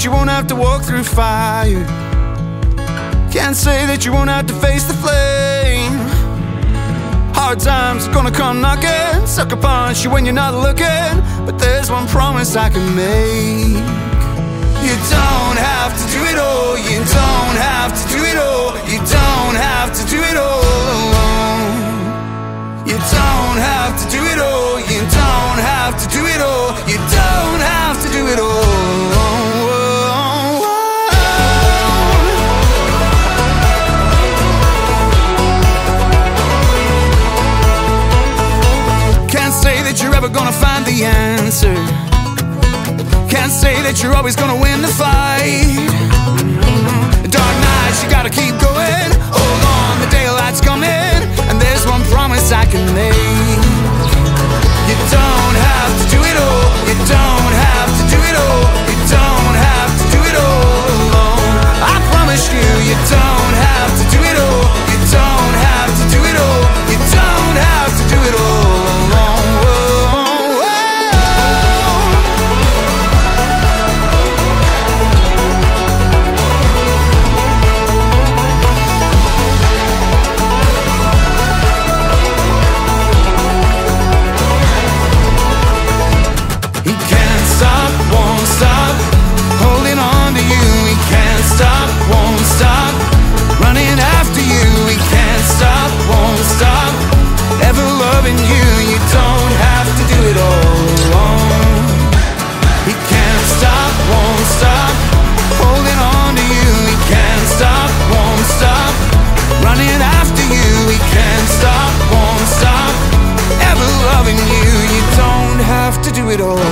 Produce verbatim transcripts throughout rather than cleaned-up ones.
that you won't have to walk through fire. Can't say that you won't have to face the flame. Hard times are gonna come knocking, sucker punch you when you're not looking. But there's one promise I can make. You don't have to do it all. You don't have to do it all. You don't have to do it all alone. You don't have to do it all. You don't have to do it all. You don't have to do it all alone. Can't say that you're ever gonna find the answer. Can't say that you're always gonna win the fight. Dark nights, you gotta keep going. Hold on, the daylight's coming. And there's one promise I can make. You don't have to do it all. You don't have to do it all. You don't have to do it all alone. I promise you, you don't have to do it all. You don't have to do it all. You don't have to do it all alone. Do it all.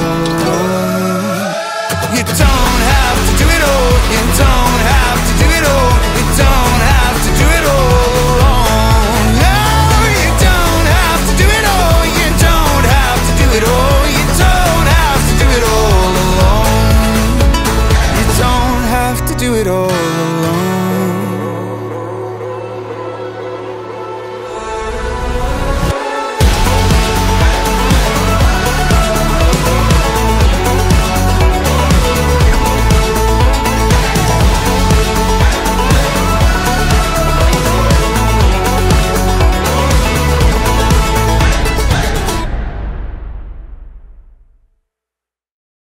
You don't have to do it all. You don't have to do it all. You don't have to do it all alone. No, you don't have to do it all. You don't have to do it all. You don't have to do it all alone. You don't have to do it all.